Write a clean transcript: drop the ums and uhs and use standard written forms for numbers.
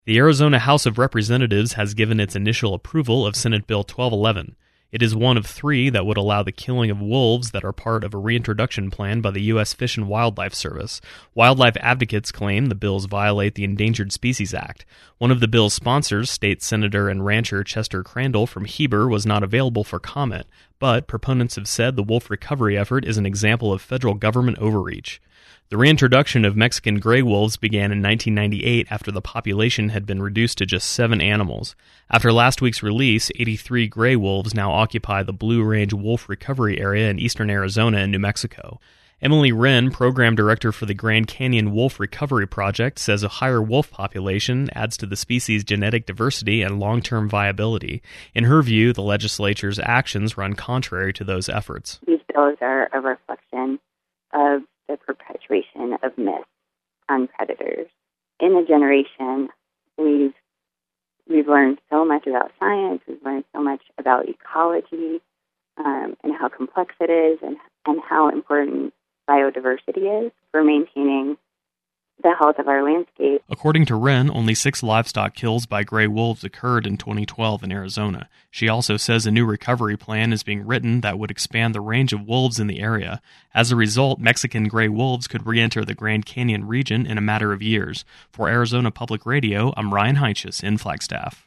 The Arizona House of Representatives has given its initial approval of Senate Bill 1211. It is one of three that would allow the killing of wolves that are part of a reintroduction plan by the U.S. Fish and Wildlife Service. Wildlife advocates claim the bills violate the Endangered Species Act. One of the bill's sponsors, state senator and rancher Chester Crandall from Heber, was not available for comment, but proponents have said the wolf recovery effort is an example of federal government overreach. The reintroduction of Mexican gray wolves began in 1998 after the population had been reduced to just 7 animals. After last week's release, 83 gray wolves now occupy the Blue Range Wolf Recovery Area in eastern Arizona and New Mexico. Emily Wren, program director for the Grand Canyon Wolf Recovery Project, says a higher wolf population adds to the species' genetic diversity and long-term viability. In her view, the legislature's actions run contrary to those efforts. These bills are a reflection of the perpetuation of myths on predators. In a generation, we've learned so much about science, we've learned so much about ecology, and how complex it is, and how important biodiversity is for maintaining the health of our landscape. According to Wren, only 6 livestock kills by gray wolves occurred in 2012 in Arizona. She also says a new recovery plan is being written that would expand the range of wolves in the area. As a result, Mexican gray wolves could re-enter the Grand Canyon region in a matter of years. For Arizona Public Radio, I'm Ryan Heitches in Flagstaff.